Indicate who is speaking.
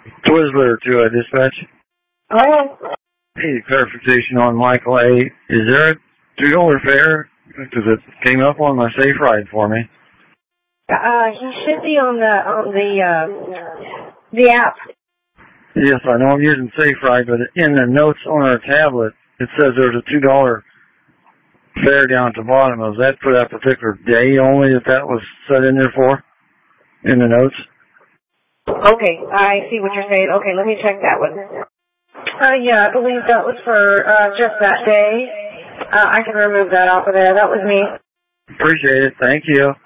Speaker 1: Twizzler to a dispatch.
Speaker 2: Oh.
Speaker 1: Hey, clarification on Michael A. Is there a $2 fare? Because it came up on my Safe Ride for me.
Speaker 2: He should be on the app.
Speaker 1: Yes, I know I'm using Safe Ride, but in the notes on our tablet, it says there's a $2 fare down at the bottom. Was that for that particular day only that was set in there for? In the notes?
Speaker 2: Okay, I see what you're saying. Okay, let me check that one. Yeah, I believe that was for just that day. I can remove that off of there. That was me.
Speaker 1: Appreciate it. Thank you.